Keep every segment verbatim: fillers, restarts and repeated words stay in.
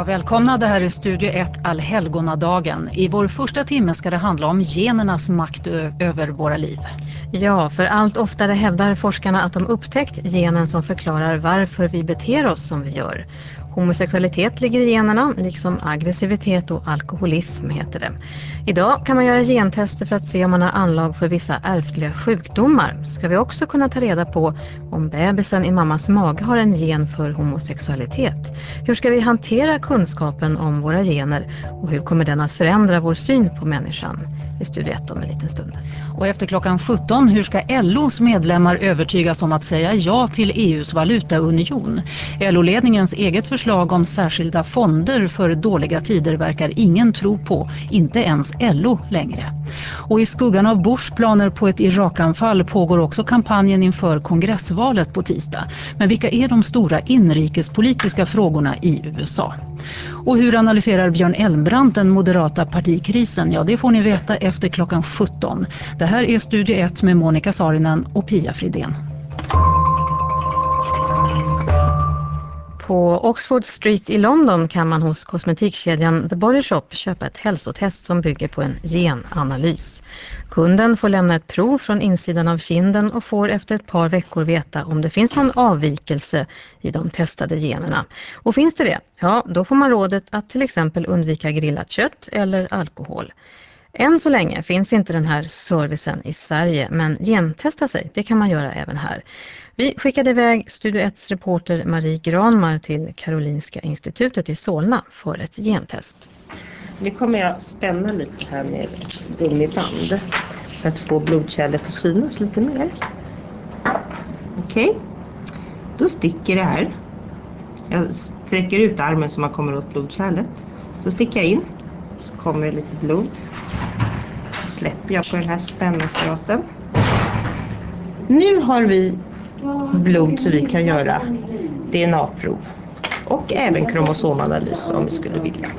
välkomna, det här är Studio ett Allhelgonadagen. I vår första timme ska det handla om genernas makt ö- över våra liv. Ja, för allt oftare hävdar forskarna att de upptäckt genen som förklarar varför vi beter oss som vi gör. Homosexualitet ligger i generna, liksom aggressivitet och alkoholism heter det. Idag kan man göra gentester för att se om man har anlag för vissa ärftliga sjukdomar. Ska vi också kunna ta reda på om bebisen i mammas mage har en gen för homosexualitet. Hur ska vi hantera kunskapen om våra gener och hur kommer den att förändra vår syn på människan? I Studio ett om en liten stund. Och efter klockan sjutton, hur ska L O:s medlemmar övertygas om att säga ja till E U:s valutaunion? L O-ledningens eget förslag om särskilda fonder för dåliga tider verkar ingen tro på, inte ens L O längre. Och i skuggan av Bushs planer på ett Irakanfall pågår också kampanjen inför kongressvalet på tisdag. Men vilka är de stora inrikespolitiska frågorna i U S A? Och hur analyserar Björn Elmbrandt den moderata partikrisen? Ja, det får ni veta efter klockan sjutton. Det här är Studio ett med Monica Saarinen och Pia Fridén. På Oxford Street i London kan man hos kosmetikkedjan The Body Shop köpa ett hälsotest som bygger på en genanalys. Kunden får lämna ett prov från insidan av kinden och får efter ett par veckor veta om det finns någon avvikelse i de testade generna. Och finns det det, ja då får man rådet att till exempel undvika grillat kött eller alkohol. Än så länge finns inte den här servicen i Sverige, men gentesta sig, det kan man göra även här. Vi skickade iväg Studio ett reporter Marie Granmar till Karolinska institutet i Solna för ett gentest. Nu kommer jag spänna lite här med gummiband för att få blodkärlet att synas lite mer. Okej, okay. Då sticker det här. Jag sträcker ut armen så man kommer åt blodkärlet. Så sticker jag in, så kommer det lite blod. Så släpper jag på den här spännapparaten. Nu har vi blod så vi kan göra D N A-prov och även kromosomanalys om vi skulle vilja.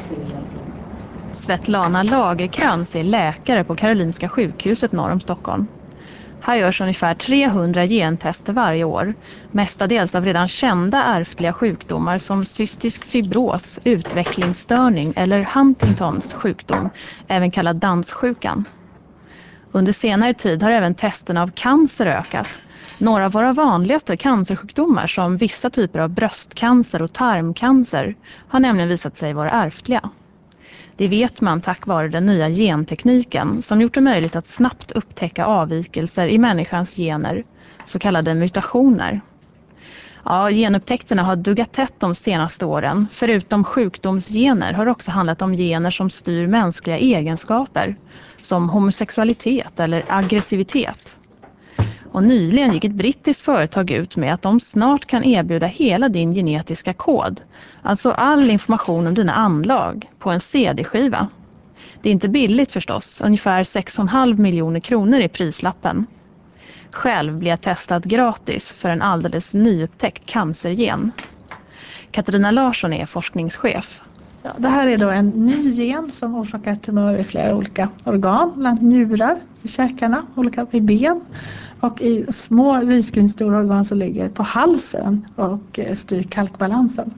Svetlana Lagerkrans är läkare på Karolinska sjukhuset norr om Stockholm. Här görs ungefär trehundra gentester varje år, mestadels av redan kända ärftliga sjukdomar som cystisk fibros, utvecklingsstörning eller Huntingtons sjukdom, även kallad danssjukan. Under senare tid har även testerna av cancer ökat. Några av våra vanligaste cancersjukdomar som vissa typer av bröstcancer och tarmcancer har nämligen visat sig vara ärftliga. Det vet man tack vare den nya gentekniken som gjort det möjligt att snabbt upptäcka avvikelser i människans gener, så kallade mutationer. Ja, genupptäckterna har duggat tätt de senaste åren. Förutom sjukdomsgener har det också handlat om gener som styr mänskliga egenskaper, som homosexualitet eller aggressivitet. Och nyligen gick ett brittiskt företag ut med att de snart kan erbjuda hela din genetiska kod, alltså all information om dina anlag, på en C D-skiva. Det är inte billigt förstås, ungefär sex komma fem miljoner kronor i prislappen. Själv blir jag testad gratis för en alldeles nyupptäckt cancergen. Katarina Larsson är forskningschef. Ja, det här är då en ny gen som orsakar tumörer i flera olika organ, bland njurar, i käkarna, olika i ben och i små risgrynstora organ som ligger på halsen och styr kalkbalansen.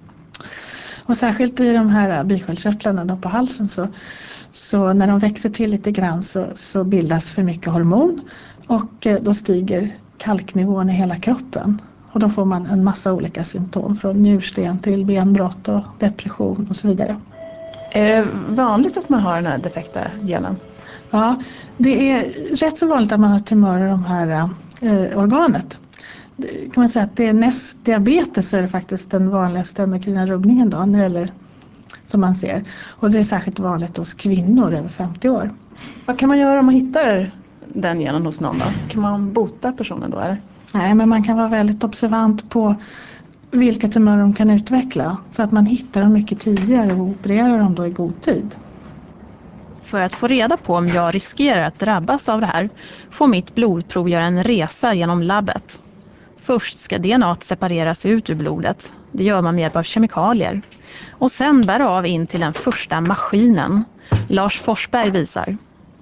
Och särskilt i de här bisköldskörtlarna då på halsen så, så när de växer till lite grann så, så bildas för mycket hormon och då stiger kalknivån i hela kroppen. Och då får man en massa olika symptom från njursten till benbrott och depression och så vidare. Är det vanligt att man har den här defekta genen? Ja, det är rätt så vanligt att man har tumörer i de här eh, organet. Kan man säga att det är näst diabetes så är det faktiskt den vanligaste endokrina rubbningen då, när det gäller, som man ser. Och det är särskilt vanligt hos kvinnor över femtio år. Vad kan man göra om man hittar den genen hos någon då? Kan man bota personen då eller? Nej, men man kan vara väldigt observant på vilka tumörer de kan utveckla så att man hittar dem mycket tidigare och opererar dem då i god tid. För att få reda på om jag riskerar att drabbas av det här får mitt blodprov göra en resa genom labbet. Först ska D N A separeras ut ur blodet. Det gör man med hjälp av kemikalier. Och sen bär av in till den första maskinen. Lars Forsberg visar.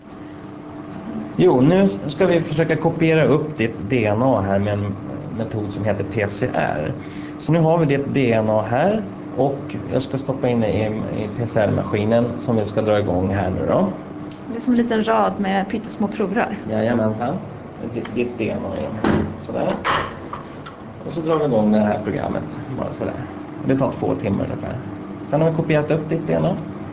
Jo, nu ska vi försöka kopiera upp ditt D N A här med en metod som heter P C R. Så nu har vi ditt D N A här Och jag ska stoppa in det i, i P C R-maskinen som vi ska dra igång här nu då. Det är som en liten rad med pyttesmå provrör. Jajamensan. Ditt D N A in. Sådär. Och så drar vi igång det här programmet. Bara sådär. Det tar två timmar ungefär. Sen har vi kopierat upp ditt D N A.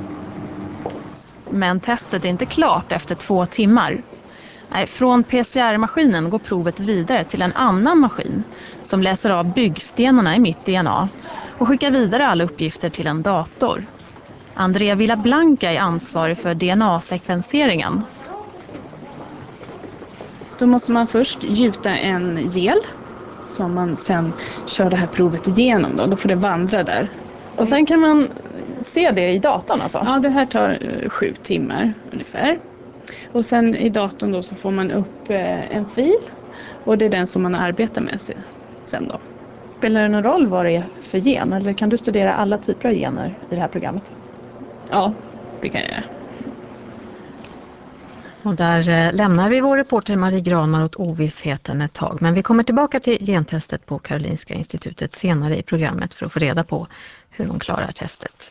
Men testet är inte klart efter två timmar. Nej, från P C R-maskinen går provet vidare till en annan maskin som läser av byggstenarna i mitt D N A och skickar vidare alla uppgifter till en dator. Andrea Villablanca är ansvarig för D N A-sekvenseringen. Då måste man först gjuta en gel som man sen kör det här provet igenom. Då, då får det vandra där. Och sen kan man se det i datorn alltså? Ja, det här tar eh, sju timmar ungefär. Och sen i datorn då så får man upp eh, en fil och det är den som man arbetar med sen då. Spelar det någon roll vad det är för gen eller kan du studera alla typer av gener i det här programmet? Ja, det kan jag göra. Och där eh, lämnar vi vår reporter Marie Granmar åt ovissheten ett tag. Men vi kommer tillbaka till gentestet på Karolinska institutet senare i programmet för att få reda på hur hon klarar testet.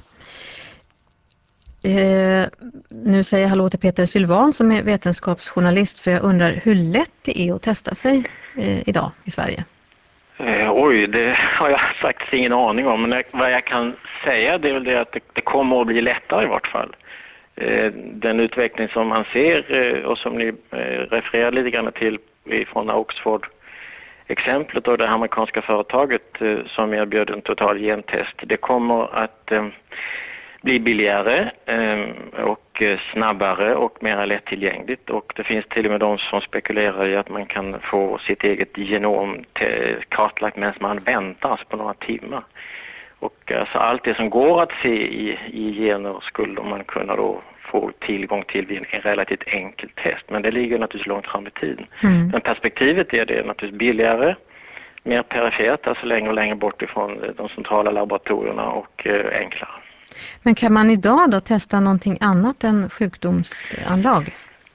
Eh, nu säger jag hallå till Peter Sylvan som är vetenskapsjournalist, för jag undrar hur lätt det är att testa sig eh, idag i Sverige. Eh, oj, det har jag faktiskt ingen aning om. Men det, vad jag kan säga det är väl det att det, det kommer att bli lättare i vart fall. Eh, den utveckling som man ser eh, och som ni eh, refererar lite grann till från Oxford-exemplet och det amerikanska företaget eh, som erbjöd en total gentest. Det kommer att eh, bli billigare eh, och snabbare och mer lättillgängligt. Och det finns till och med de som spekulerar i att man kan få sitt eget genom te- kartlagt medan man väntar alltså på några timmar. Och alltså allt det som går att se i, i gener skulle man kunna då få tillgång till vid en relativt enkel test. Men det ligger naturligtvis långt fram i tiden. Mm. Men perspektivet är det naturligtvis billigare, mer perifert, alltså längre och längre bort ifrån de centrala laboratorierna och eh, enklare. Men kan man idag då testa någonting annat än sjukdomsanlag?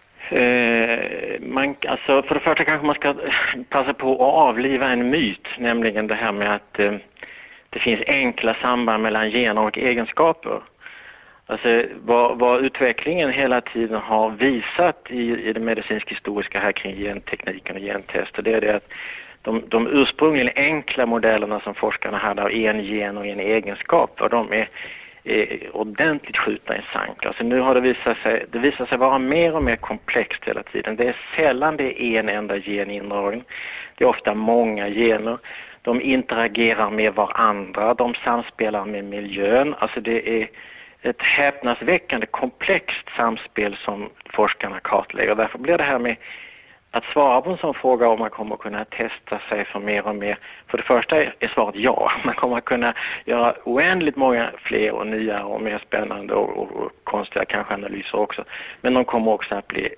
Eh, man, alltså för det första kanske man ska passa på att avliva en myt, nämligen det här med att eh, det finns enkla samband mellan gener och egenskaper. Alltså vad, vad utvecklingen hela tiden har visat i, i det medicinsk-historiska här kring gentekniken och gentester, det är det att de, de ursprungligen enkla modellerna som forskarna hade av en gen och en egenskap, och de är, är ordentligt skjutna i sank. Alltså nu har det visat sig, det visar sig vara mer och mer komplext hela tiden. Det är sällan det är en enda gen indragen. Det är ofta många gener. De interagerar med varandra, de samspelar med miljön. Alltså det är ett häpnadsväckande komplext samspel som forskarna kartlägger. Därför blir det här med att svara på en sån fråga om man kommer att kunna testa sig för mer och mer. För det första är svaret ja. Man kommer att kunna göra oändligt många fler och nya och mer spännande och, och, och konstiga kanske analyser också. Men de kommer också att bli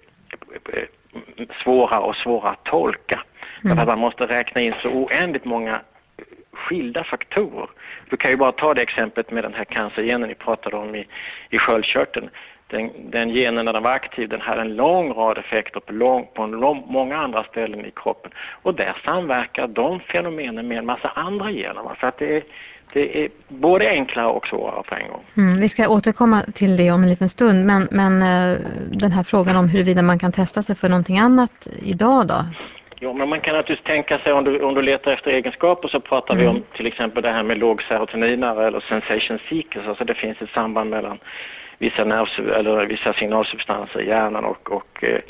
svåra och svåra att tolka. Mm. Därför att man måste räkna in så oändligt många skilda faktorer. Du kan ju bara ta det exemplet med den här cancergenen ni pratade om i, i sköldkörteln. Den, den genen när den var aktiv, den hade en lång rad effekter på, lång, på en lång, många andra ställen i kroppen. Och där samverkar de fenomenen med en massa andra gener. För att det är, det är både enklare och svårare på en gång. Mm, vi ska återkomma till det om en liten stund. Men, men den här frågan om huruvida man kan testa sig för någonting annat idag då? Jo, men man kan naturligtvis tänka sig om du, om du letar efter egenskaper så pratar mm. vi om till exempel det här med låg serotoninare eller sensation seekers. Alltså det finns ett samband mellan vissa, nerv, eller vissa signalsubstanser i hjärnan och, och eh,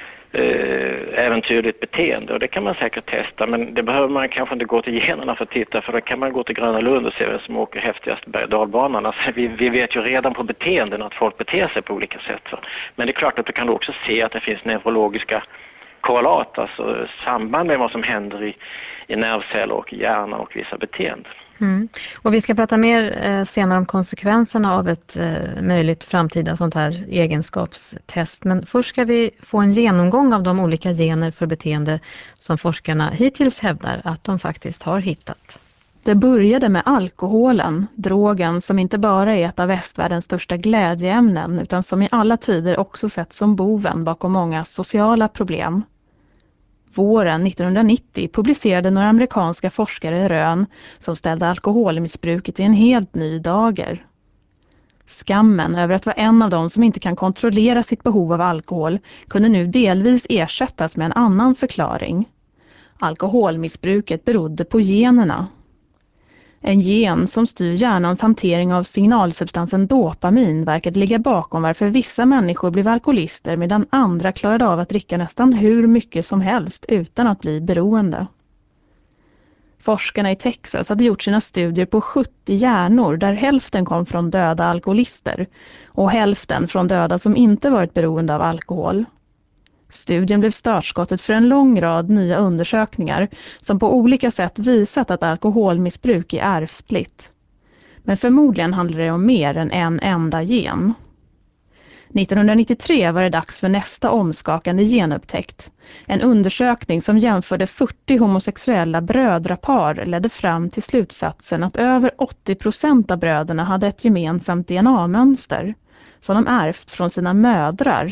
äventyrligt beteende. Och det kan man säkert testa, men det behöver man kanske inte gå till generna för att titta, för då kan man gå till Gröna Lund och se vem som åker häftigast berg- och dalbanan. Alltså vi, vi vet ju redan på beteenden att folk beter sig på olika sätt. Så. Men det är klart att du kan också se att det finns neurologiska korrelat, alltså samband med vad som händer i, i nervceller och i hjärna och vissa beteenden. Mm. Och vi ska prata mer eh, senare om konsekvenserna av ett eh, möjligt framtida sånt här egenskapstest. Men först ska vi få en genomgång av de olika gener för beteende som forskarna hittills hävdar att de faktiskt har hittat. Det började med alkoholen, drogen som inte bara är ett av västvärldens största glädjeämnen utan som i alla tider också sett som boven bakom många sociala problem. Våren nittonhundranittio publicerade några amerikanska forskare rön som ställde alkoholmissbruket i en helt ny dager. Skammen över att vara en av dem som inte kan kontrollera sitt behov av alkohol kunde nu delvis ersättas med en annan förklaring. Alkoholmissbruket berodde på generna. En gen som styr hjärnans hantering av signalsubstansen dopamin verkade ligga bakom varför vissa människor blev alkoholister medan andra klarade av att dricka nästan hur mycket som helst utan att bli beroende. Forskarna i Texas hade gjort sina studier på sjuttio hjärnor där hälften kom från döda alkoholister och hälften från döda som inte varit beroende av alkohol. Studien blev startskottet för en lång rad nya undersökningar som på olika sätt visat att alkoholmissbruk är ärftligt. Men förmodligen handlar det om mer än en enda gen. nittonhundranittiotre var det dags för nästa omskakande genupptäckt. En undersökning som jämförde fyrtio homosexuella brödrapar ledde fram till slutsatsen att över åttio procent av bröderna hade ett gemensamt D N A-mönster som de ärvt från sina mödrar.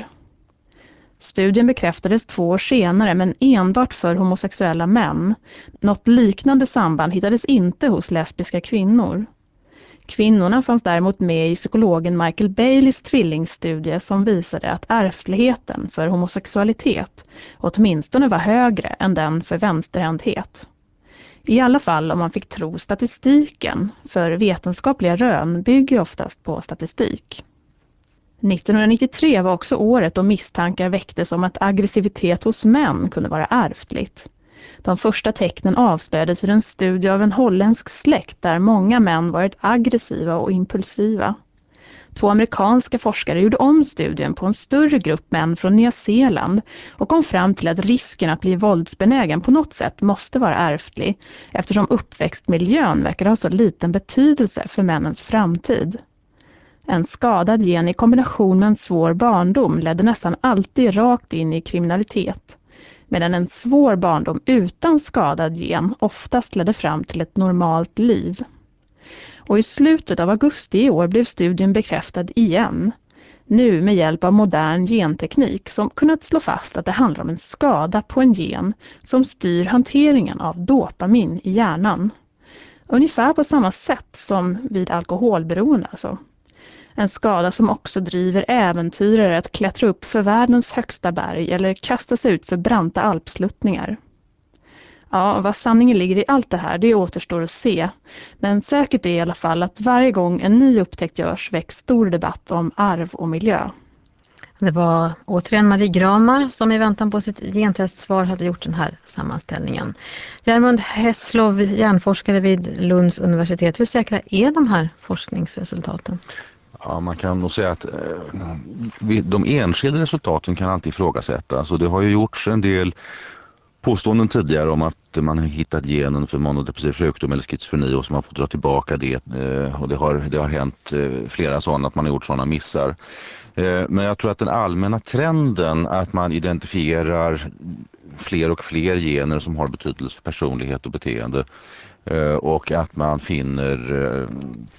Studien bekräftades två år senare men enbart för homosexuella män. Något liknande samband hittades inte hos lesbiska kvinnor. Kvinnorna fanns däremot med i psykologen Michael Baileys tvillingstudie som visade att ärftligheten för homosexualitet åtminstone var högre än den för vänsterhänthet. I alla fall om man fick tro statistiken, för vetenskapliga rön bygger oftast på statistik. nittonhundranittiotre var också året då misstankar väcktes om att aggressivitet hos män kunde vara ärftligt. De första tecknen avslöjades vid en studie av en holländsk släkt där många män varit aggressiva och impulsiva. Två amerikanska forskare gjorde om studien på en större grupp män från Nya Zeeland och kom fram till att risken att bli våldsbenägen på något sätt måste vara ärftlig eftersom uppväxtmiljön verkar ha så liten betydelse för männens framtid. En skadad gen i kombination med en svår barndom ledde nästan alltid rakt in i kriminalitet, medan en svår barndom utan skadad gen oftast ledde fram till ett normalt liv. Och i slutet av augusti i år blev studien bekräftad igen, nu med hjälp av modern genteknik som kunnat slå fast att det handlar om en skada på en gen som styr hanteringen av dopamin i hjärnan. Ungefär på samma sätt som vid alkoholberoende alltså. En skada som också driver äventyrare att klättra upp för världens högsta berg eller kasta sig ut för branta alpsluttningar. Ja, vad sanningen ligger i allt det här, det återstår att se. Men säkert är i alla fall att varje gång en ny upptäckt görs väcks stor debatt om arv och miljö. Det var återigen Marie Gramar som i väntan på sitt gentestsvar hade gjort den här sammanställningen. Järmund Hässlov, hjärnforskare vid Lunds universitet. Hur säkra är de här forskningsresultaten? Ja, man kan nog säga att eh, de enskilda resultaten kan alltid ifrågasättas. Och det har ju gjorts en del påståenden tidigare om att man har hittat genen för monodepressiv sjukdom eller schizofreni och så man får dra tillbaka det. Eh, och det har, det har hänt eh, flera sådana, att man har gjort sådana missar. Eh, men jag tror att den allmänna trenden att man identifierar fler och fler gener som har betydelse för personlighet och beteende eh, och att man finner eh,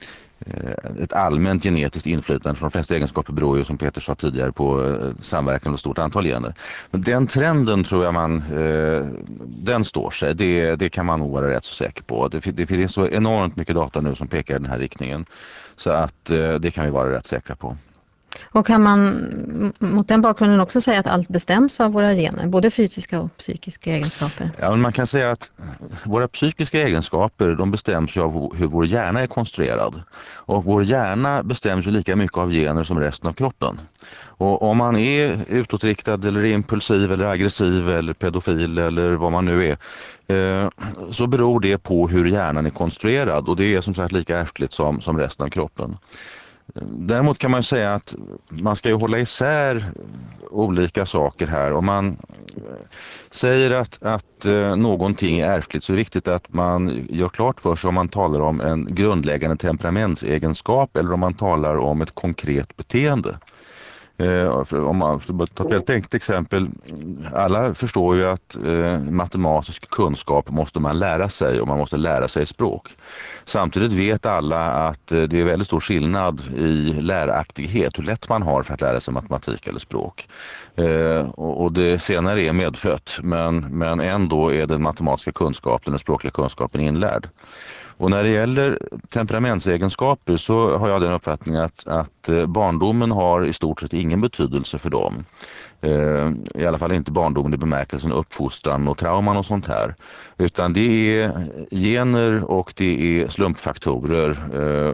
ett allmänt genetiskt inflytande från de flesta egenskaper beror ju, som Peter sa tidigare, på samverkan av ett stort antal gener. Men den trenden tror jag man, den står sig. Det, det kan man nog vara rätt så säker på. Det, det finns så enormt mycket data nu som pekar i den här riktningen. Så att det kan vi vara rätt säkra på. Och kan man mot den bakgrunden också säga att allt bestäms av våra gener, både fysiska och psykiska egenskaper? Ja, men man kan säga att våra psykiska egenskaper, de bestäms ju av hur vår hjärna är konstruerad. Och vår hjärna bestäms ju lika mycket av gener som resten av kroppen. Och om man är utåtriktad eller impulsiv eller aggressiv eller pedofil eller vad man nu är, eh, så beror det på hur hjärnan är konstruerad. Och det är som sagt lika ärftligt som, som resten av kroppen. Däremot kan man säga att man ska ju hålla isär olika saker här. Om man säger att, att någonting är ärftligt så är det viktigt att man gör klart för sig om man talar om en grundläggande temperamentsegenskap eller om man talar om ett konkret beteende. Om man tar ett väldigt enkelt exempel, alla förstår ju att eh, matematisk kunskap måste man lära sig och man måste lära sig språk. Samtidigt vet alla att eh, det är väldigt stor skillnad i läraktighet, hur lätt man har för att lära sig matematik eller språk. Eh, och, och det senare är medfött, men, men ändå är den matematiska kunskapen, den språkliga kunskapen inlärd. Och när det gäller temperamentsegenskaper så har jag den uppfattningen att, att barndomen har i stort sett ingen betydelse för dem. Eh, I alla fall inte barndomen i bemärkelsen uppfostran och trauman och sånt här. Utan det är gener och det är slumpfaktorer eh,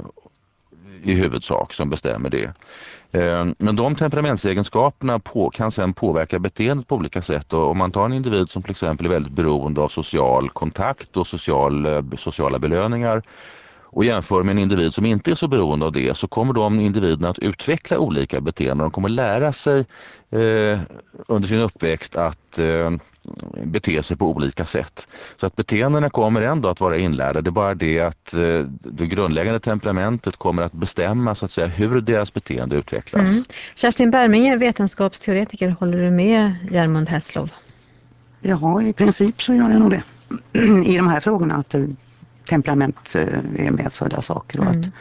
i huvudsak som bestämmer det. Men de temperamentsegenskaperna på, kan sedan påverka beteendet på olika sätt. Och om man tar en individ som till exempel är väldigt beroende av social kontakt och social, sociala belöningar och jämför med en individ som inte är så beroende av det, så kommer de individerna att utveckla olika beteenden. De kommer lära sig eh, under sin uppväxt att eh, bete sig på olika sätt. Så att beteendena kommer ändå att vara inlärda. Det är bara det att eh, det grundläggande temperamentet kommer att bestämma så att säga hur deras beteende utvecklas. Mm. Kerstin Berminge, vetenskapsteoretiker, håller du med Germund Hesslov? Ja, i princip så gör jag nog det. I de här frågorna att temperament är medfödda saker. Och mm. att,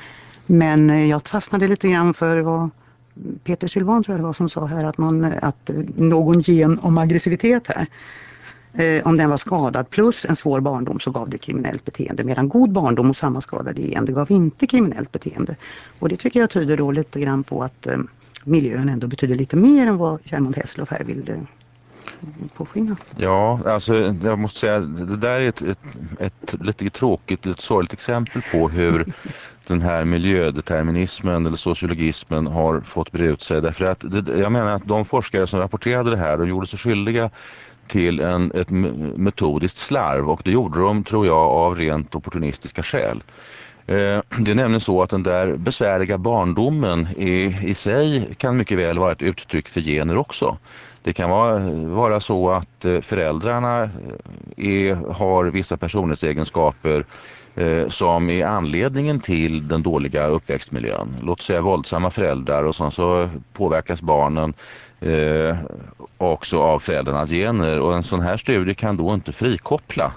men jag fastnade lite grann för vad Peter Sylvan tror jag det var som sa här att, man, att någon gen om aggressivitet här, eh, om den var skadad plus en svår barndom så gav det kriminellt beteende, medan god barndom och samma skadade gen det gav inte kriminellt beteende. Och det tycker jag tyder då lite grann på att eh, miljön ändå betyder lite mer än vad Germund Hesslov här vill eh, påskina. Ja, alltså jag måste säga det där är ett, ett, ett lite tråkigt, lite sorgligt exempel på hur den här miljödeterminismen eller sociologismen har fått bre ut sig. Därför att det, jag menar att de forskare som rapporterade det här, de gjorde sig skyldiga till en, ett metodiskt slarv, och det gjorde de, tror jag, av rent opportunistiska skäl. Det är nämligen så att den där besvärliga barndomen i, i sig kan mycket väl vara ett uttryck för gener också. Det kan vara, vara så att föräldrarna är, har vissa personlighetsegenskaper eh, som är anledningen till den dåliga uppväxtmiljön. Låt säga våldsamma föräldrar, och så, så påverkas barnen eh, också av föräldrarnas gener. Och en sån här studie kan då inte frikoppla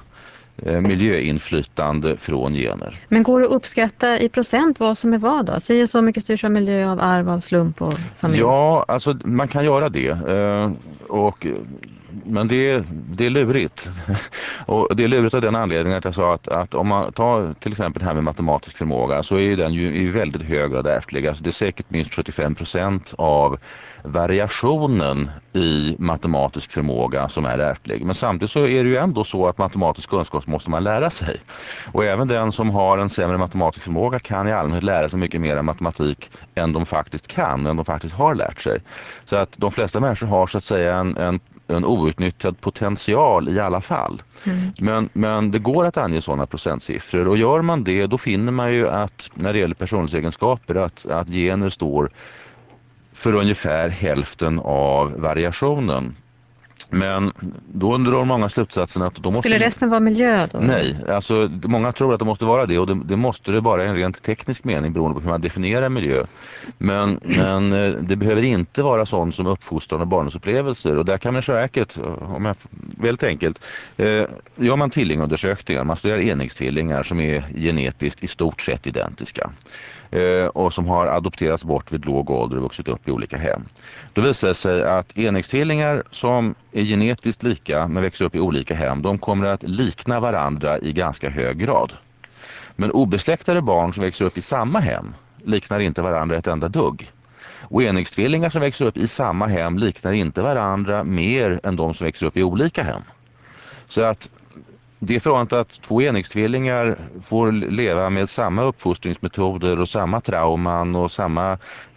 miljöinflytande från gener. Men går det att uppskatta i procent vad som är vad då? Säger så mycket styrs av miljö, av arv, av slump och familj? Ja, alltså man kan göra det. Och, men det är, det är lurigt. Och det är lurigt av den anledningen att jag sa att, att om man tar till exempel det här med matematisk förmåga, så är den ju i väldigt hög grad ärftlig. Alltså det är säkert minst sjuttiofem procent av variationen i matematisk förmåga som är ärftlig. Men samtidigt så är det ju ändå så att matematisk kunskap måste man lära sig. Och även den som har en sämre matematisk förmåga kan i allmänhet lära sig mycket mer matematik än de faktiskt kan, än de faktiskt har lärt sig. Så att de flesta människor har så att säga en, en, en outnyttjad potential i alla fall. Mm. Men, men det går att ange sådana procentsiffror, och gör man det då finner man ju att när det gäller personlighetsegenskaper att, att gener står för ungefär hälften av variationen. Men då undrar många slutsatsen att då måste... Skulle resten vara miljö då? Nej, alltså många tror att det måste vara det, och det, det måste det bara i en rent teknisk mening beroende på hur man definierar miljö. Men, men det behöver inte vara sånt som uppfostran och barndomsupplevelser, och där kan man säkert, om jag väldigt enkelt, eh, gör man tvillingundersökningar, man studerar enäggstvillingar som är genetiskt i stort sett identiska. Och som har adopterats bort vid låg ålder och vuxit upp i olika hem. Då visar det sig att enäggstvillingar som är genetiskt lika men växer upp i olika hem, de kommer att likna varandra i ganska hög grad. Men obesläktade barn som växer upp i samma hem liknar inte varandra ett enda dugg. Och enäggstvillingar som växer upp i samma hem liknar inte varandra mer än de som växer upp i olika hem. Så att det är förhållandet att två enäggstvillingar får leva med samma uppfostringsmetoder och samma trauman och samma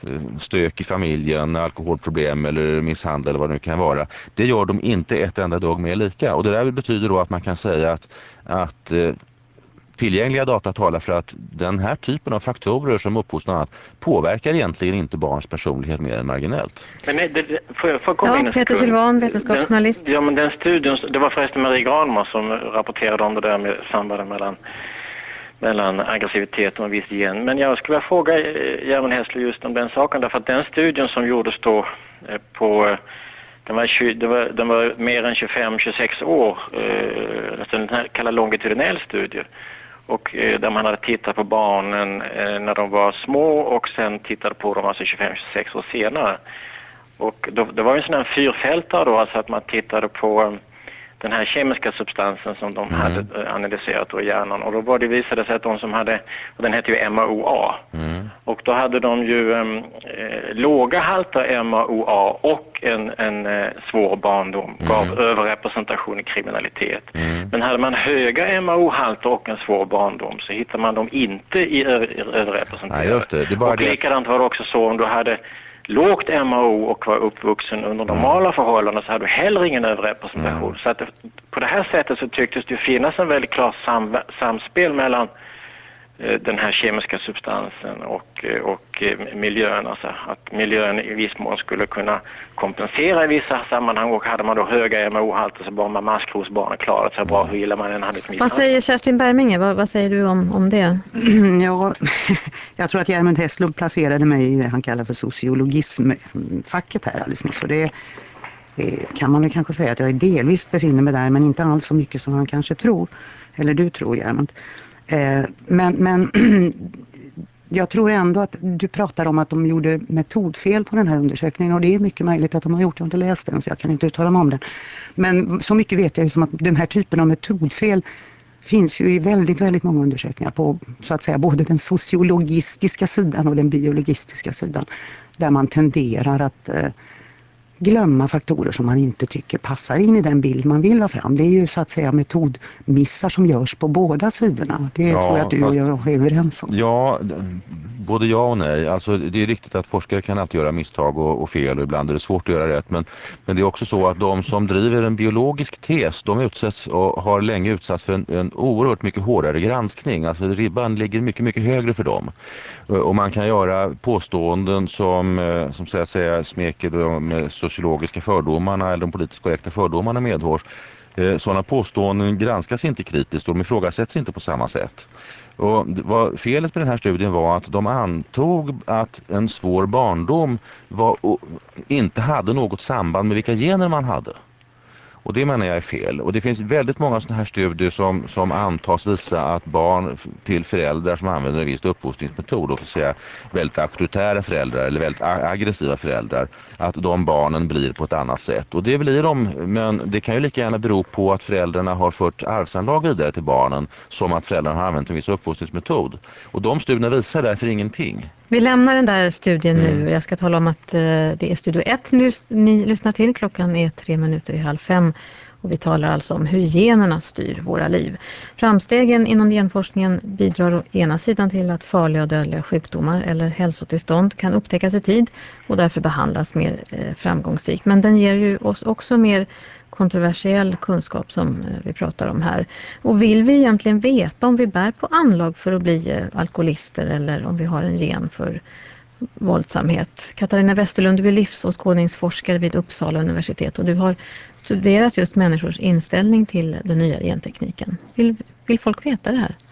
stök i familjen, alkoholproblem eller misshandel eller vad det nu kan vara. Det gör de inte ett enda dugg mer lika. Och det där betyder då att man kan säga att, att tillgängliga data talar för att den här typen av faktorer som uppfostran påverkar egentligen inte barns personlighet mer än marginellt. Men nej, det, får jag, får jag komma ja, in en Peter Sylvan, vetenskapsjournalist. Den, ja, men den studien, det var förresten Marie Granmar som rapporterade om det där med sambandet mellan mellan aggressivitet och en viss gen. Men jag skulle vilja fråga Germund Hessler just om den saken, därför att den studien som gjordes då på, den var, den var, den var mer än tjugofem till tjugosex år, alltså den här kallad longitudinell studie, och där man hade tittat på barnen när de var små och sen tittade på dem alltså tjugofem till tjugosex år senare. Och då, det var ju en sån här fyrfältare då, alltså att man tittade på den här kemiska substansen som de mm. hade analyserat då i hjärnan. Och då var det visade sig att de som hade, och den heter ju M A O A, mm. och då hade de ju eh, låga halter M A O A och en, en eh, svår barndom, mm. gav överrepresentation i kriminalitet. Mm. Men hade man höga M A O-halter och en svår barndom så hittar man dem inte i överrepresentation. Ja, just det. Det är bara och det. likadant var det också så om du hade lågt M A O och var uppvuxen under normala mm. förhållanden så hade du heller ingen överrepresentation. Mm. Så att det, på det här sättet så tycktes det finnas en väldigt klar sam, samspel mellan eh, den här kemiska substansen och, eh, och eh, miljön. Alltså att miljön i viss mån skulle kunna kompensera i vissa sammanhang, och hade man då höga M A O-halter så var man maskrosbarnen klarat sig bra hur illa man än hade ett Vad säger Kerstin Berminge? Vad, vad säger du om, om det? Ja, jag tror att Germund Hessler placerade mig i det han kallar för sociologismfacket här alldeles nyss. Och det, det kan man väl kanske säga att jag delvis befinner mig där, men inte alls så mycket som han kanske tror. Eller du tror, Germund. Eh, men men jag tror ändå att du pratar om att de gjorde metodfel på den här undersökningen, och det är mycket möjligt att de har gjort. Jag har inte läst den så jag kan inte uttala mig om den. Men så mycket vet jag ju som att den här typen av metodfel finns ju i väldigt, väldigt många undersökningar på så att säga både den sociologistiska sidan och den biologistiska sidan, där man tenderar att eh, glömma faktorer som man inte tycker passar in i den bild man vill ha fram. Det är ju så att säga metodmissar som görs på båda sidorna. Det ja, tror jag att du och jag är överens om. Ja, både ja och nej. Alltså, det är riktigt att forskare kan alltid göra misstag och, och fel, och ibland är det svårt att göra rätt. Men, men det är också så att de som driver en biologisk tes, de utsätts och har länge utsatts för en, en oerhört mycket hårdare granskning. Alltså ribban ligger mycket, mycket högre för dem. Och man kan göra påståenden som, som så att säga smeker de sociologiska fördomarna eller de politiskt korrekta fördomarna medhårs. Sådana påståenden granskas inte kritiskt och de ifrågasätts inte på samma sätt. Och vad felet med den här studien var att de antog att en svår barndom var, inte hade något samband med vilka gener man hade. Och det menar jag är fel. Och det finns väldigt många sådana här studier som, som antas visa att barn till föräldrar som använder en viss uppfostringsmetod, och säga väldigt auktoritära föräldrar eller väldigt aggressiva föräldrar, att de barnen blir på ett annat sätt. Och det blir de, men det kan ju lika gärna bero på att föräldrarna har fört arvsanlag vidare till barnen som att föräldrarna har använt en viss uppfostringsmetod. Och de studierna visar därför ingenting. Vi lämnar den där studien nu. Mm. Jag ska tala om att uh, det är Studio ett ni, ni lyssnar till. Klockan är tre minuter i halv fem. Och vi talar alltså om hur generna styr våra liv. Framstegen inom genforskningen bidrar å ena sidan till att farliga och dödliga sjukdomar eller hälsotillstånd kan upptäckas i tid och därför behandlas mer eh, framgångsrikt. Men den ger ju oss också mer kontroversiell kunskap som eh, vi pratar om här. Och vill vi egentligen veta om vi bär på anlag för att bli eh, alkoholister eller om vi har en gen för våldsamhet? Katarina Westerlund, du är livsåskådningsforskare vid Uppsala universitet och du har studerat just människors inställning till den nya gentekniken. Vill, vill folk veta det här?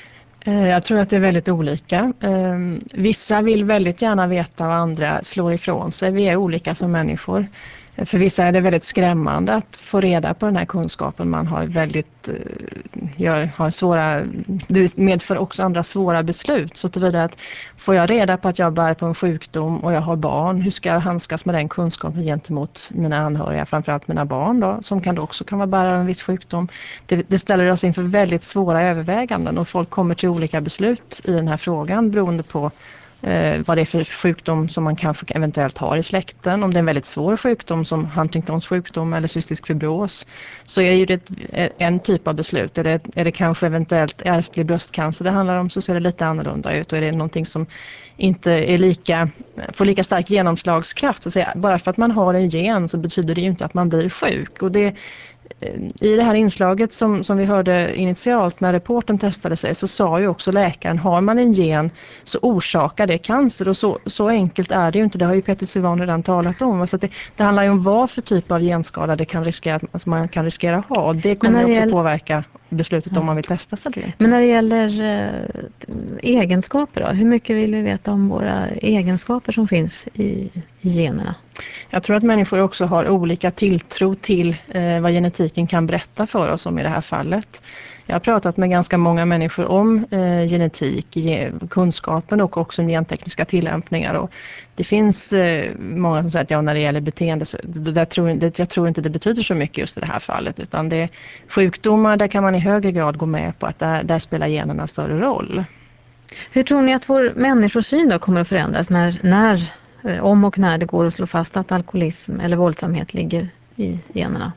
Jag tror att det är väldigt olika. Vissa vill väldigt gärna veta och andra slår ifrån sig. Vi är olika som människor. För vissa är det väldigt skrämmande att få reda på den här kunskapen. Man har väldigt, gör, har svåra, det medför också andra svåra beslut. Så tillvida att får jag reda på att jag bär på en sjukdom och jag har barn, hur ska jag handskas med den kunskapen gentemot mina anhöriga, framförallt mina barn då, som kan då också kan vara bärare av en viss sjukdom. Det, det ställer oss inför väldigt svåra överväganden och folk kommer till olika beslut i den här frågan beroende på Eh, vad det är för sjukdom som man kanske eventuellt har i släkten. Om det är en väldigt svår sjukdom som Huntingtons sjukdom eller cystisk fibros, så är ju det en typ av beslut. Är det, är det kanske eventuellt ärftlig bröstcancer det handlar om, så ser det lite annorlunda ut. Och är det någonting som inte är lika, får lika stark genomslagskraft, så att säga, bara för att man har en gen så betyder det ju inte att man blir sjuk. Och det i det här inslaget som, som vi hörde initialt när reporten testade sig, så sa ju också läkaren, har man en gen så orsakar det cancer, och så, så enkelt är det ju inte. Det har ju Peter Sivan redan talat om. Så att det, det handlar ju om vad för typ av genskada det kan riskera, alltså man kan riskera ha. Det kommer också gäller, påverka beslutet om man vill testa sig eller inte. Men när det gäller eh, egenskaper då, hur mycket vill vi veta om våra egenskaper som finns i, i generna? Jag tror att människor också har olika tilltro till eh, vad genetiken kan berätta för oss om i det här fallet. Jag har pratat med ganska många människor om eh, genetik, ge, kunskapen och också gentekniska tillämpningar. Och det finns eh, många som säger att ja, när det gäller beteende så det där tror, det, jag tror inte det betyder så mycket just i det här fallet. Utan det är sjukdomar, där kan man i högre grad gå med på att där, där spelar generna större roll. Hur tror ni att vår människosyn då kommer att förändras när, när, om och när det går att slå fast att alkoholism eller våldsamhet ligger i generna?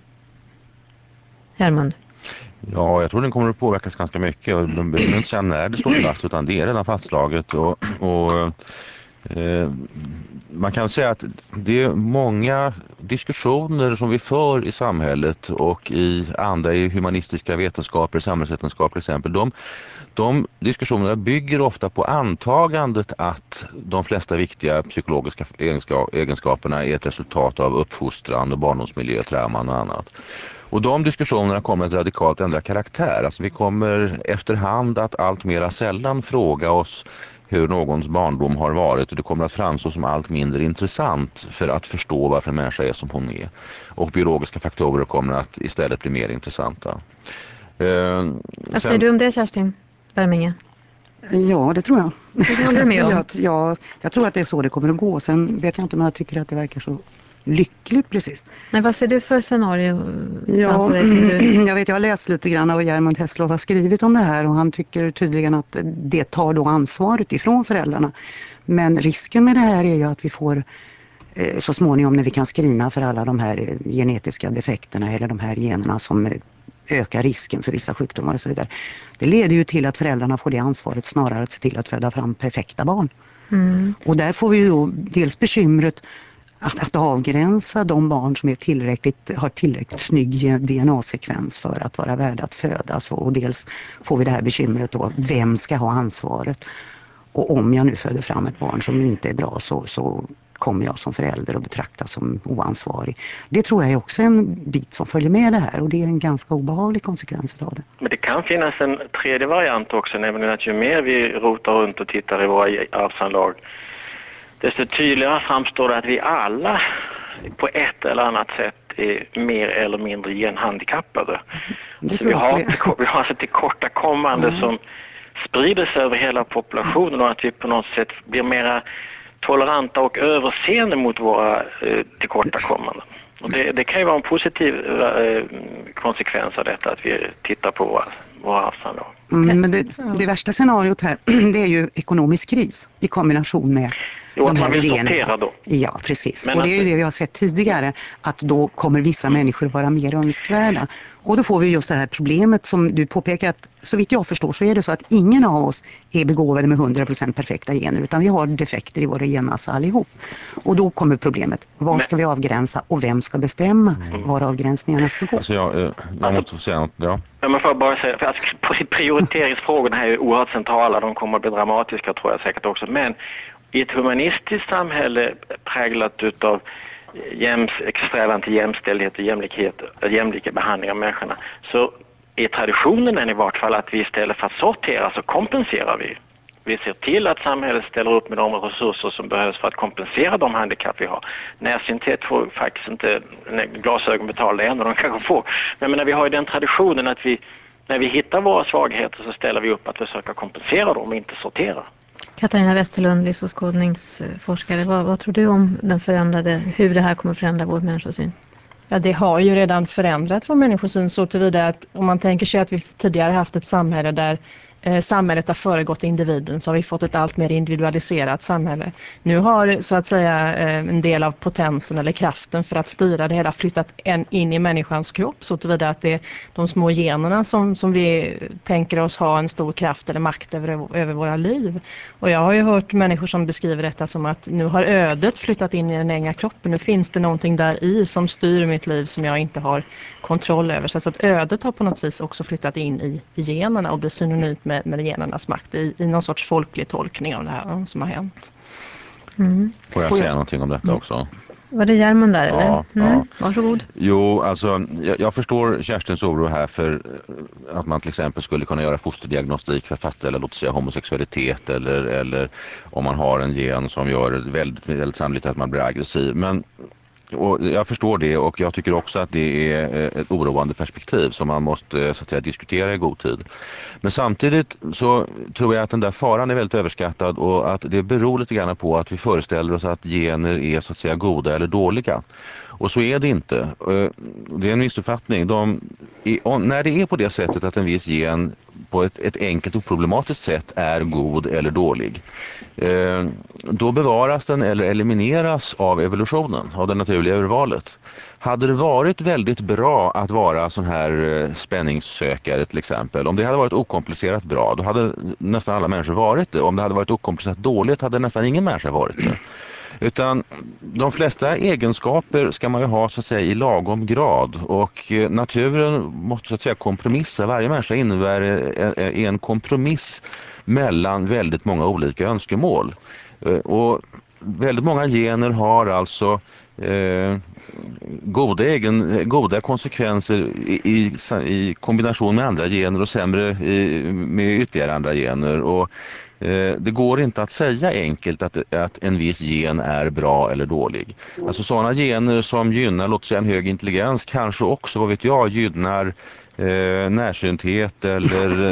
Hermund? Ja, jag tror den kommer att påverkas ganska mycket. De behöver inte säga när det slås fast, utan det är redan fastslaget. Och, och eh, man kan säga att det är många diskussioner som vi för i samhället och i andra i humanistiska vetenskaper, samhällsvetenskap till exempel. De, de diskussionerna bygger ofta på antagandet att de flesta viktiga psykologiska egenskaperna är ett resultat av uppfostran och barndomsmiljö, trauman och annat. Och de diskussionerna kommer att radikalt ändra karaktär. Alltså vi kommer efterhand att allt mera sällan fråga oss hur någons barndom har varit, och det kommer att framstå som allt mindre intressant för att förstå varför en människa är som hon är. Och biologiska faktorer kommer att istället bli mer intressanta. Eh, Vad säger du om det, Kerstin Berminge? Ja, det tror jag. Det håller du med om? jag, jag, jag tror att det är så det kommer att gå. Sen vet jag inte om jag tycker att det verkar så lyckligt precis. Nej, vad ser du för scenario? Ja, du... jag vet, jag har läst lite grann av vad Germund Hesslov har skrivit om det här, och han tycker tydligen att det tar då ansvaret ifrån föräldrarna. Men risken med det här är ju att vi får eh, så småningom, när vi kan screena för alla de här genetiska defekterna eller de här generna som ökar risken för vissa sjukdomar och så vidare. Det leder ju till att föräldrarna får det ansvaret snarare att se till att föda fram perfekta barn. Mm. Och där får vi ju då dels bekymret Att, att avgränsa de barn som är tillräckligt, har tillräckligt snygg D N A-sekvens för att vara värda att födas. Och dels får vi det här bekymret då, vem ska ha ansvaret? Och om jag nu föder fram ett barn som inte är bra, så, så kommer jag som förälder att betraktas som oansvarig. Det tror jag är också en bit som följer med det här, och det är en ganska obehaglig konsekvens av det. Men det kan finnas en tredje variant också, nämligen att ju mer vi rotar runt och tittar i våra arvsanlag, desto tydligare framstår det att vi alla på ett eller annat sätt är mer eller mindre genhandikappade. Så vi, har, vi har alltså ett tillkortakommande mm. som sprider sig över hela populationen, och att vi på något sätt blir mera toleranta och överseende mot våra eh, tillkortakommanden. Och det, det kan ju vara en positiv eh, konsekvens av detta, att vi tittar på våra, våra arvsanlag. Mm, men det, det värsta scenariot här, det är ju ekonomisk kris i kombination med Jo, de här man vill idéerna. Sortera då. Ja, precis. Men och det är ju att... det vi har sett tidigare, att då kommer vissa mm. människor vara mer önskvärda. Och då får vi just det här problemet som du påpekar, att så vitt jag förstår så är det så att ingen av oss är begåvade med hundra procent perfekta gener, utan vi har defekter i våra genmassa allihop. Och då kommer problemet, var ska vi avgränsa och vem ska bestämma mm. var avgränsningarna ska gå? Alltså jag, jag måste få säga något, ja. Ja, men får bara säga, för alltså, prioriteringsfrågorna här är oerhört centrala, de kommer att bli dramatiska tror jag säkert också, men i ett humanistiskt samhälle präglat utav jäms, strävan till jämställdhet och jämlikhet, jämlika behandling av människorna, så är traditionen den i vart fall att vi istället för att sortera så kompenserar vi. Vi ser till att samhället ställer upp med de resurser som behövs för att kompensera de handikapp vi har. Närsynthet får faktiskt inte glasögon betalda än, och de kanske får. Men när vi har ju den traditionen att vi, när vi hittar våra svagheter så ställer vi upp att försöka kompensera dem och inte sortera. Katarina Westerlund, livsåskådningsforskare, vad, vad tror du om den förändrade, hur det här kommer förändra vår människosyn? Ja, det har ju redan förändrat vår människosyn så tillvida att om man tänker sig att vi tidigare haft ett samhälle där eh, samhället har föregått individen, så har vi fått ett allt mer individualiserat samhälle. Nu har så att säga eh, en del av potensen eller kraften för att styra det hela flyttat en, in i människans kropp, så tillvida att det är de små generna som, som vi tänker oss ha en stor kraft eller makt över, över våra liv. Och jag har ju hört människor som beskriver detta som att nu har ödet flyttat in i den egna kroppen. Nu finns det någonting där i som styr mitt liv som jag inte har kontroll över. Så att ödet har på något vis också flyttat in i, i generna och blir synonymt med, med genernas makt i, i någon sorts folklig tolkning av det här som har hänt. Mm. Får jag säga någonting om detta också? Var det Järmund där eller? Ja, Mm. ja. Varsågod. Jo, alltså jag, jag förstår Kerstins oro här för att man till exempel skulle kunna göra fosterdiagnostik för att fastställa, låt säga, homosexualitet eller, eller om man har en gen som gör det väldigt, väldigt sannolikt att man blir aggressiv. Men och jag förstår det, och jag tycker också att det är ett oroande perspektiv som man måste, så att säga, diskutera i god tid. Men samtidigt så tror jag att den där faran är väldigt överskattad, och att det beror lite grann på att vi föreställer oss att gener är, så att säga, goda eller dåliga. Och så är det inte. Det är en missuppfattning. De, när det är på det sättet att en viss gen på ett, ett enkelt och problematiskt sätt är god eller dålig, då bevaras den eller elimineras av evolutionen, av det naturliga urvalet. Hade det varit väldigt bra att vara sån här spänningssökare till exempel, om det hade varit okomplicerat bra, då hade nästan alla människor varit det. Om det hade varit okomplicerat dåligt hade nästan ingen människa varit det. Utan de flesta egenskaper ska man ju ha, så att säga, i lagom grad, och naturen måste, så att säga, kompromissa. Varje människa innebär en kompromiss mellan väldigt många olika önskemål. Och väldigt många gener har alltså eh, goda, egen, goda konsekvenser i, i, i kombination med andra gener och sämre i, med ytterligare andra gener. Och det går inte att säga enkelt att, att en viss gen är bra eller dålig. Alltså sådana gener som gynnar, låt säga, en hög intelligens kanske också, vad vet jag, gynnar eh, närsynthet eller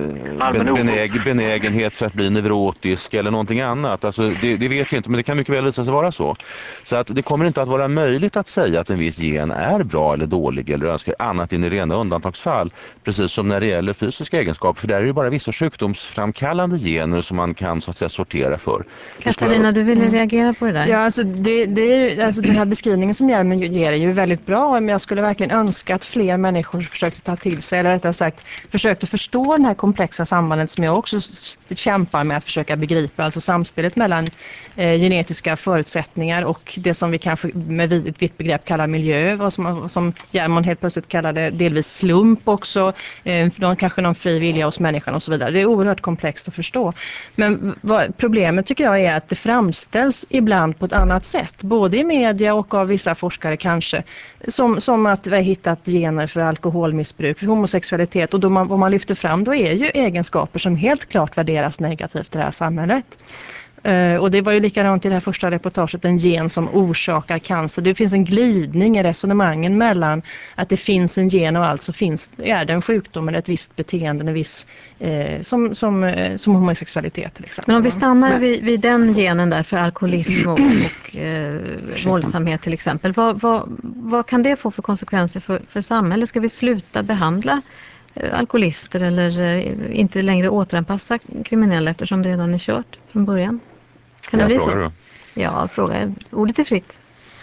eh, benäg, benägenhet för att bli neurotisk eller någonting annat. Alltså det, det vet jag inte, men det kan mycket väl visa sig vara så. Så att det kommer inte att vara möjligt att säga att en viss gen är bra eller dålig eller önskar, annat än i rena undantagsfall. Precis som när det gäller fysiska egenskaper, för där är det bara vissa sjukdomsframkallande gener som man kan, så att säga, sortera för. Katarina, du ville reagera på det där? Ja, alltså, det, det är ju, alltså den här beskrivningen som Järmund ger är ju väldigt bra, men jag skulle verkligen önska att fler människor försökte ta till sig, eller rättare sagt försökte förstå den här komplexa sambandet som jag också kämpar med att försöka begripa, alltså samspelet mellan eh, genetiska förutsättningar och det som vi kanske med ett vitt begrepp kallar miljö, och som, som Järmund helt plötsligt kallade delvis slump också, eh, för kanske någon fri vilja hos människan och så vidare. Det är oerhört komplext att förstå. Men vad, problemet tycker jag är att det framställs ibland på ett annat sätt, både i media och av vissa forskare kanske, som, som att vi har hittat gener för alkoholmissbruk, för homosexualitet, och då man, vad man lyfter fram då är ju egenskaper som helt klart värderas negativt i det här samhället. Uh, och det var ju likadant i det här första reportaget, en gen som orsakar cancer. Det finns en glidning i resonemangen mellan att det finns en gen och alltså finns, är det en sjukdom eller ett visst beteende, en viss, eh, som, som, eh, som homosexualitet till exempel. Men om vi stannar Men, vid, vid den genen där för alkoholism och, och eh, våldsamhet till exempel, vad, vad, vad kan det få för konsekvenser för, för samhället? Ska vi sluta behandla alkoholister eller eh, inte längre återanpassa kriminella eftersom det redan är kört från början? Kan det bli så? Du? Ja, fråga. Ordet är fritt.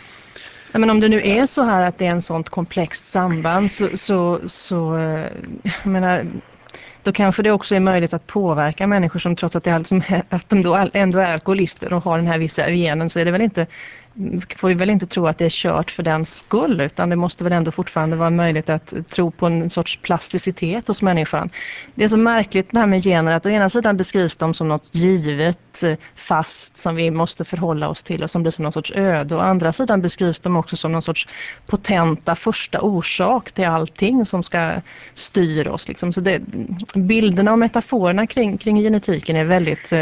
Ja, men om det nu är så här att det är en sånt komplext samband, så, så, så jag menar, då kanske det också är möjligt att påverka människor som, trots att, det är, som, att de då ändå är alkoholister och har den här vissa genen, så är det väl inte, får vi väl inte tro att det är kört för den skull, utan det måste väl ändå fortfarande vara möjligt att tro på en sorts plasticitet hos människan. Det är så märkligt det här med gener, att å ena sidan beskrivs de som något givet, fast, som vi måste förhålla oss till och som blir som någon sorts öde, och å andra sidan beskrivs de också som någon sorts potenta första orsak till allting som ska styra oss. Liksom. Så det, bilderna och metaforerna kring, kring genetiken är väldigt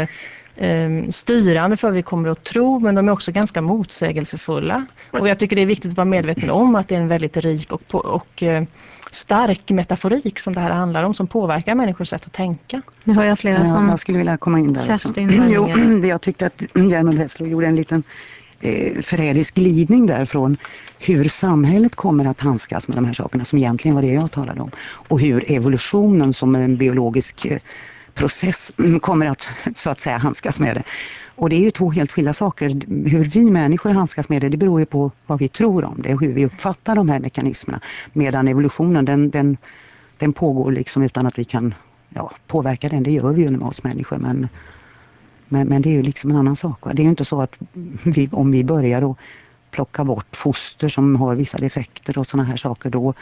styrande för vad vi kommer att tro, men de är också ganska motsägelsefulla. Och jag tycker det är viktigt att vara medveten om att det är en väldigt rik och, och stark metaforik som det här handlar om, som påverkar människors sätt att tänka. Nu har jag flera som... Jag skulle vilja komma in där Kerstin, också. Jo, jag tyckte att Järmund Hässlo gjorde en liten eh, förrädisk glidning där från hur samhället kommer att handskas med de här sakerna, som egentligen var det jag talade om, och hur evolutionen som en biologisk eh, process kommer att, så att säga, handskas med det. Och det är ju två helt skilda saker. Hur vi människor handskas med det, det beror ju på vad vi tror om det och hur vi uppfattar de här mekanismerna. Medan evolutionen, den, den, den pågår liksom utan att vi kan ja, påverka den. Det gör vi ju med oss människor, men, men, men det är ju liksom en annan sak. Det är ju inte så att vi, om vi börjar att plocka bort foster som har vissa defekter och sådana här saker, då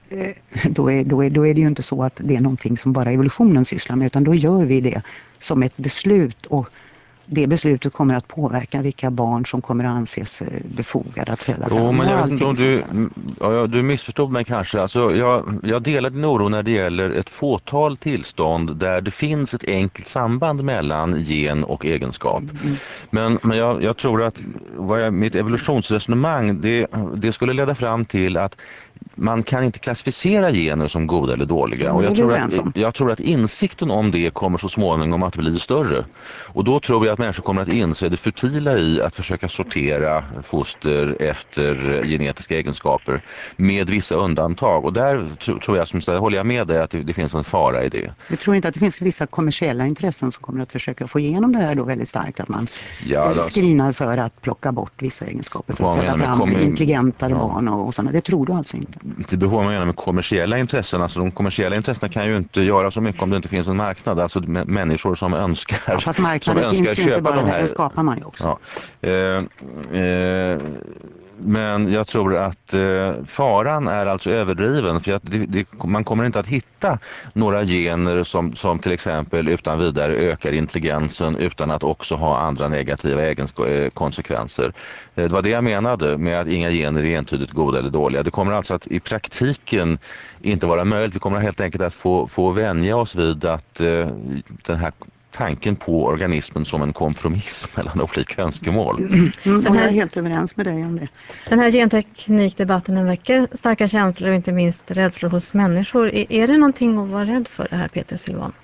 Då är, då, är, då är det ju inte så att det är någonting som bara evolutionen sysslar med, utan då gör vi det som ett beslut, och det beslutet kommer att påverka vilka barn som kommer att anses befogade att föda fram. Jo, men jag vet inte om du, sånt ja, du missförstod mig kanske. Alltså, jag, jag delar din oro när det gäller ett fåtal tillstånd där det finns ett enkelt samband mellan gen och egenskap. Mm. Men, men jag, jag tror att vad jag, mitt evolutionsresonemang det, det skulle leda fram till att man kan inte klassificera gener som goda eller dåliga. Mm, och jag det är tror, vi att, överens om. jag tror att insikten om det kommer så småningom att bli större. Och då tror jag att människor kommer att inse det futila i att försöka sortera foster efter genetiska egenskaper med vissa undantag. Och där tro, tror jag, som så, håller jag med dig att det, det finns en fara i det. Jag tror inte att det finns vissa kommersiella intressen som kommer att försöka få igenom det här då väldigt starkt. Att man Ja, eh, då, screenar för att plocka bort vissa egenskaper för Vad att föda menar med fram kommer- intelligentare ja. barn och, och sådana. Det tror du alltså inte? Det behöver man gärna med kommersiella intressen. Alltså de kommersiella intressena kan ju inte göra så mycket om det inte finns en marknad. Alltså m- människor som önskar, Ja, fast som marknaden önskar finns ju inte köpa bara de där, här. den skapar man ju också. Ja. Eh, eh, men jag tror att eh, faran är alltså överdriven, för att det, det, man kommer inte att hitta några gener som, som till exempel utan vidare ökar intelligensen utan att också ha andra negativa egensk- eh, konsekvenser. Eh, det var det jag menade med att inga gener är entydigt goda eller dåliga. Det kommer alltså att i praktiken inte vara möjligt. Vi kommer helt enkelt att få, få vänja oss vid att eh, den här tanken på organismen som en kompromiss mellan olika önskemål. Mm, Den här- jag är helt överens med dig om det. Den här genteknikdebatten den väcker starka känslor och inte minst rädslor hos människor. Är, är det någonting att vara rädd för det här, Peter Sylvan?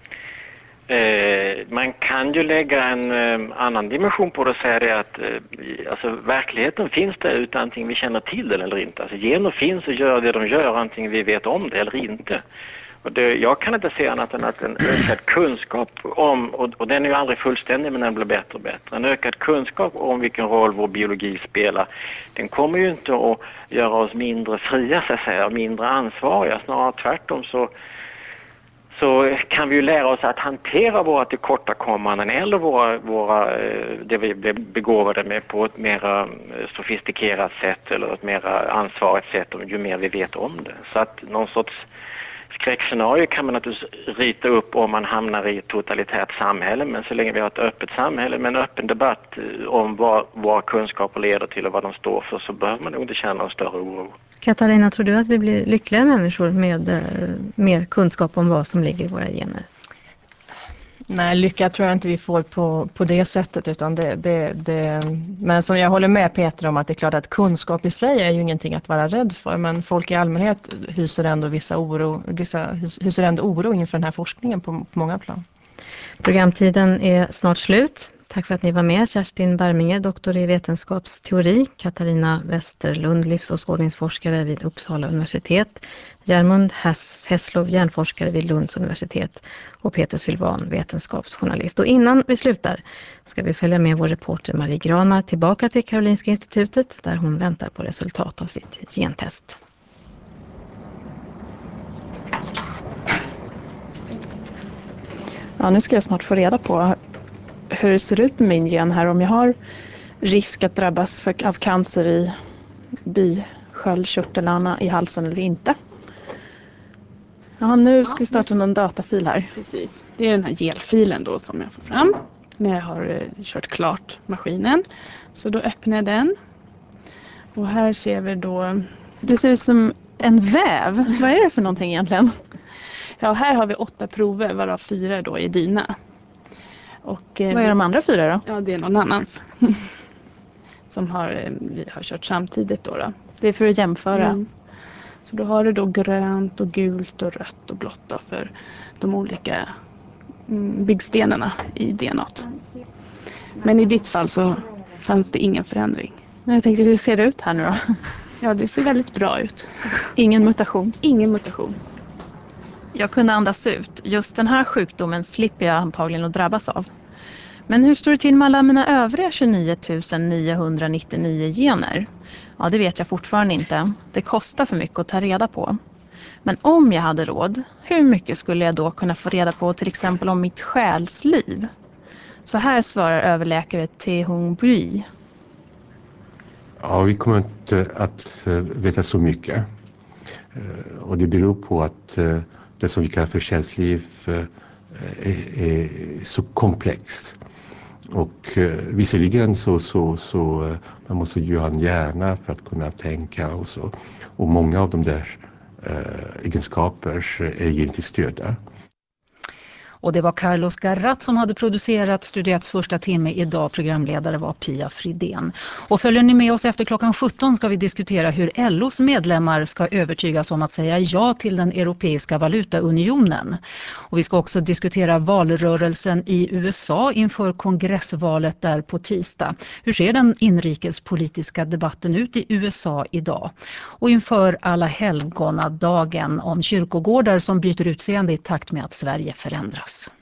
Eh, man kan ju lägga en eh, annan dimension på det och säga det att eh, alltså, verkligheten finns där utan antingen vi känner till den eller inte. Alltså, gener finns och gör det de gör antingen vi vet om det eller inte. Och det, jag kan inte se annat än att en ökad kunskap om, och, och den är ju aldrig fullständig men den blir bättre och bättre, en ökad kunskap om vilken roll vår biologi spelar, den kommer ju inte att göra oss mindre fria så att säga, mindre ansvariga, snarare tvärtom så så kan vi ju lära oss att hantera våra tillkortakommanden eller våra, våra, det vi blev begåvade med på ett mer sofistikerat sätt eller ett mer ansvarigt sätt ju mer vi vet om det. Så att någon sorts skräckscenario kan man naturligtvis rita upp om man hamnar i ett totalitärt samhälle, men så länge vi har ett öppet samhälle med en öppen debatt om vad våra kunskaper leder till och vad de står för så behöver man nog inte känna en större oro. Katarina, tror du att vi blir lyckligare människor med eh, mer kunskap om vad som ligger i våra gener? Nej, lycka tror jag inte vi får på, på det sättet, utan det, det, det, men som jag håller med Peter om att det är klart att kunskap i sig är ju ingenting att vara rädd för, men folk i allmänhet hyser ändå vissa oro, vissa hyser ändå oro inför den här forskningen på, på många plan. Programtiden är snart slut. Tack för att ni var med. Kerstin Berminger, doktor i vetenskapsteori. Katarina Westerlund, livsåskådningsforskare vid Uppsala universitet. Järmund Hässlov, hjärnforskare vid Lunds universitet. Och Peter Sylvan, vetenskapsjournalist. Och innan vi slutar ska vi följa med vår reporter Marie Granmar tillbaka till Karolinska institutet där hon väntar på resultat av sitt gentest. Ja, nu ska jag snart få reda på hur det ser ut med min gen här, om jag har risk att drabbas för, av cancer i bisköldkörtlarna i halsen eller inte. Ja, nu ska vi starta någon datafil här. Precis, det är den här gelfilen då som jag får fram när jag har eh, kört klart maskinen. Så då öppnar jag den. Och här ser vi då... Det ser ut som en väv. Vad är det för någonting egentligen? Ja, här har vi åtta prover varav fyra då är dina. Och, eh, Vad är de andra fyra då? Ja, det är någon annans. Som har, eh, vi har kört samtidigt då. då. Det är för att jämföra. Mm. Så då har du då grönt och gult och rött och blått då för de olika mm, byggstenarna i D N A. Men i ditt fall så fanns det ingen förändring. Men jag tänkte, hur ser det ut här nu då? Ja, det ser väldigt bra ut. Ingen mutation. Ingen mutation. Jag kunde andas ut. Just den här sjukdomen slipper jag antagligen att drabbas av. Men hur står det till med alla mina övriga tjugonio tusen niohundranittionio gener? Ja, det vet jag fortfarande inte. Det kostar för mycket att ta reda på. Men om jag hade råd, hur mycket skulle jag då kunna få reda på till exempel om mitt själsliv? Så här svarar överläkare Tae Hung Bui. Ja, vi kommer inte att veta så mycket. Och det beror på att det som vi kallar för själsliv är, är så komplext. Och eh, visserligen så, så, så eh, man måste ju ha en hjärna för att kunna tänka och så. Och många av de där eh, egenskaper är ju inte stödda. Och det var Carlos Garrat som hade producerat Studiets första timme idag. Programledare var Pia Fridén. Och följer ni med oss efter klockan sjutton ska vi diskutera hur L O:s medlemmar ska övertygas om att säga ja till den europeiska valutaunionen. Och vi ska också diskutera valrörelsen i U S A inför kongressvalet där på tisdag. Hur ser den inrikespolitiska debatten ut i U S A idag? Och inför alla helgonadagen om kyrkogårdar som byter utseende i takt med att Sverige förändras.